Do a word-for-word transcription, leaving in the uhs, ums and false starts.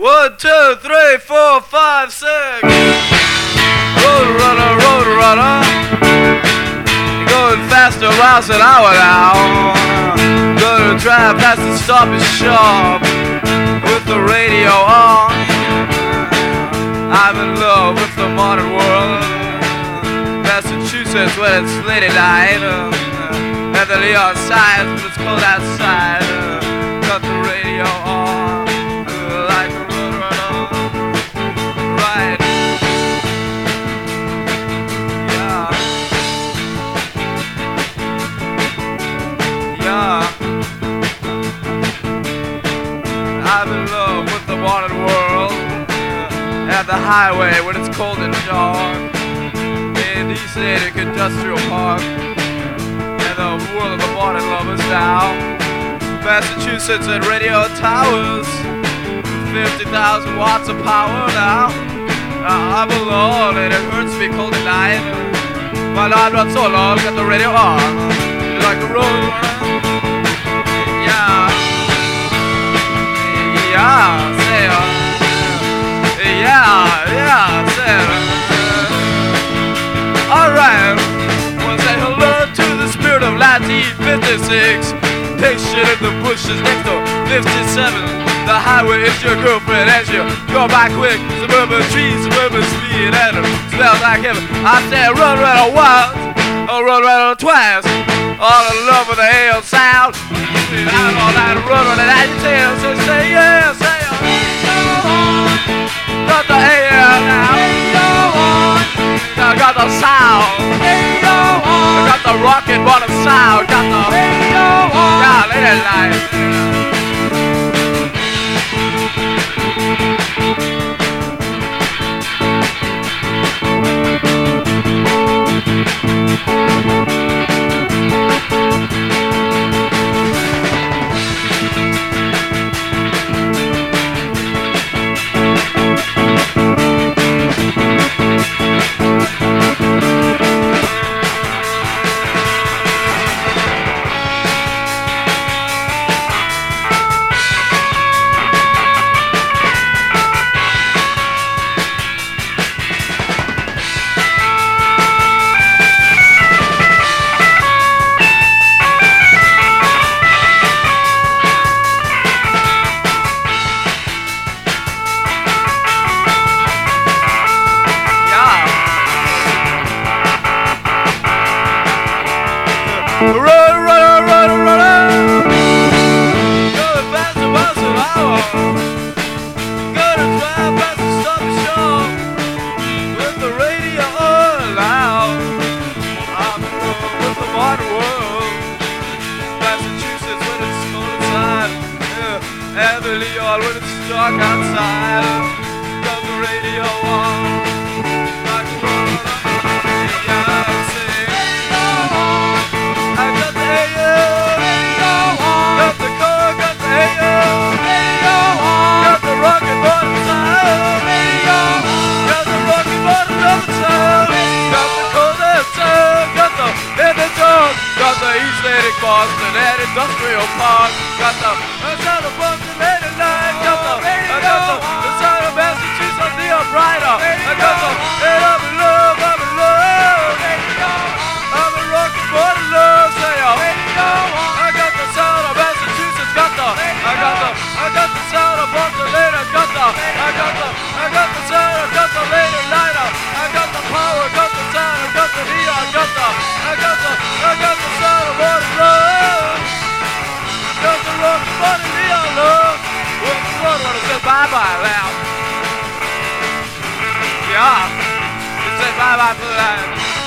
One, two, three, four, five, six. Road runner, road runner. You're going faster miles an hour now. Gonna drive past the stop and shop with the radio on. I'm in love with the modern world. Massachusetts when it's late at night. Uh, at the neon signs when it's cold outside. Uh, got the radio on uh, like a road runner. Right. Yeah. Yeah. I'm in love with the modern world. Uh, at the highway when it's cold and dark. In East Attic Industrial Park. And the world of the modern lovers now. Massachusetts and radio towers. fifty thousand watts of power now. Uh, I'm alone and it hurts me cold at night. But I'm not so long, got the radio on. Like a road runner. Yeah. Yeah, say uh, yeah, yeah, say uh, alright. Wanna say hello to the spirit of nineteen fifty-six. Patient in the bushes next to fifty-seven. The highway is your girlfriend as you go by quick. Suburban trees, suburban speed, and it smells like heaven. I said run, run, once, or run, run, twice. All in love with the A L sound. I'm all night run, run, and I tell, so say yeah, say yeah. Got the A L now. I got the sound. I got the rocket bottom sound. Got the yeah, late at night. Run, run, run, run, going faster miles an hour. Gonna drive past the stop and shop with the radio on loud. I'm in love with the modern world. Massachusetts when it's cold inside. Yeah. And the Leon when it's dark outside. Got the radio on. Like a road. East Attic, Boston, and Industrial Park. Got the sound of Boston late at night. Got the, I got the, the sound of Massachusetts, the uprighter. I got the, and I'm in love, I'm in love. I'm in rockin' for the love, say yo. I got the sound of Massachusetts, got the, I got the, I got the sound of Boston late, I got the, I got the, I got the sound, I got the late at nighter. I got the power, got the sound, I got the neon, got the, I got the, I got the sound of all the love. Got the rock, but the neon love. Well, the road wanna say bye-bye now. Yeah, you say bye-bye for that.